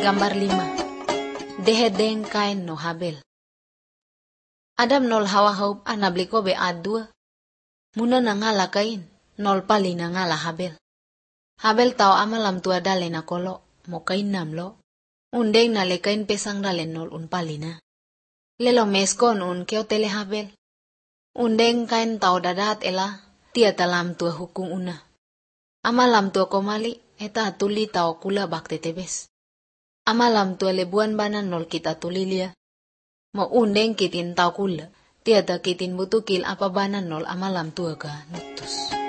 Gambar 5. Dehedeng Kain no Habel. Adam nol Hawa haup anabliko be adua. Muna na ngala Kain, nol pali na ngala Habel. Habel tao amalam tua dale na kolo, mo Kain namlo. Undeng na le Kain pesang dale nol pali na. Lelo meskon keo tele Habel. Undeng Kain tao dadat ela, tia talam tua hukum una. Amalam tua komali, eta tuli tao kula bakte tebes. Amalam tua lebuan banan nol kita tulilia. Mo undeng kitin tau kula, tiada kitin butukil apa banan nol amalam tua ga nutus.